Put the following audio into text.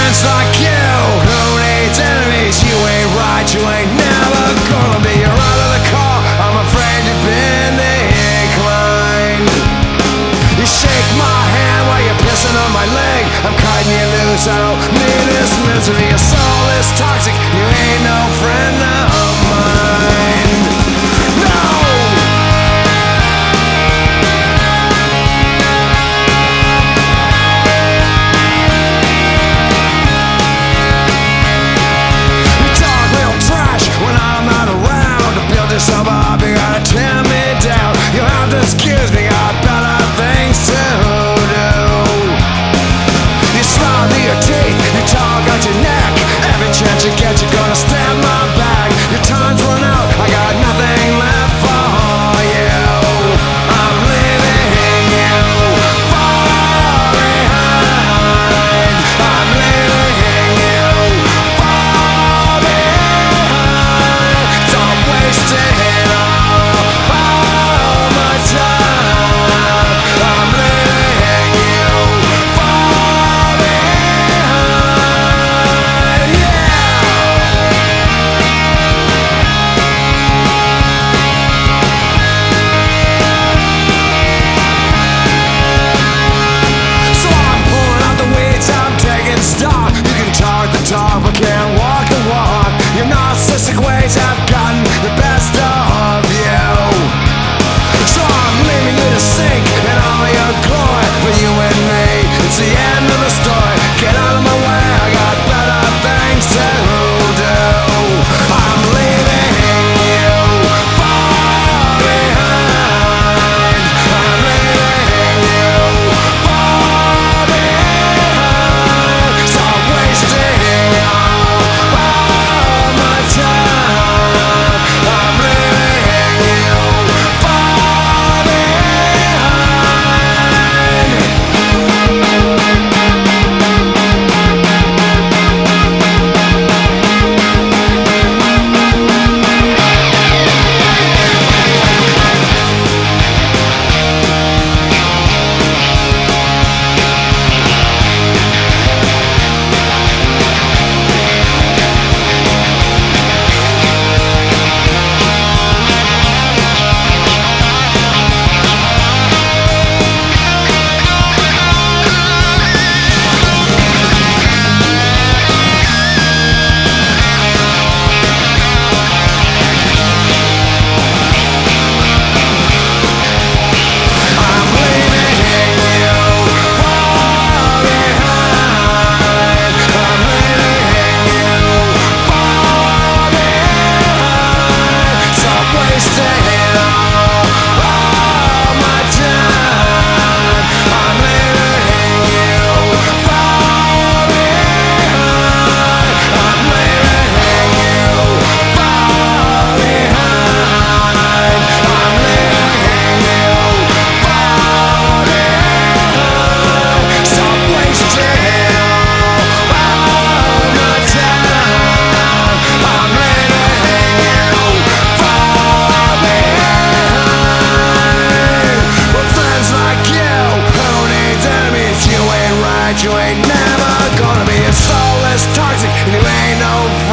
friends like you, who needs enemies? You ain't right, you ain't never gonna be. You're out of the car, I'm afraid you've been declined. You shake my hand while you're pissing on my leg. I'm cutting you loose, I don't need this misery. Your soul is toxic, you ain't no friend of mine. No! You talk real trash when I'm not around. To build yourself up, you gotta tear me down. You have to excuse me, got better things to do. You smile through your teeth, you talk out your neck. Every chance you get, you're gonna stab my back. Your time's run out, I got nothing left for you. I'm leaving you far behind. I'm leaving you far behind. Don't waste it all my time. I'm leaving you far behind. Yeah. So I'm pulling out the weeds, I'm taking stock. You can talk the talk, but can't walk the walk. Your narcissistic ways have gotten the best of you. So I'm leaving you to sink in all your glory. For you and me, it's the end of the story. Get out of my way, I got better things to do. I'm leaving you far behind. I'm leaving you far behind. Stop wasting all my time. I'm leaving you far behind. I'm leaving you far behind. I'm leaving you far behind. Stop wasting all my time. I'm leaving you far behind. I'm leaving you far behind. I'm leaving you far behind. Stop wasting all my time. I'm leaving you far behind. With friends like you, who needs enemies? You ain't right, you ain't never gonna be. Your soul is toxic, and you ain't no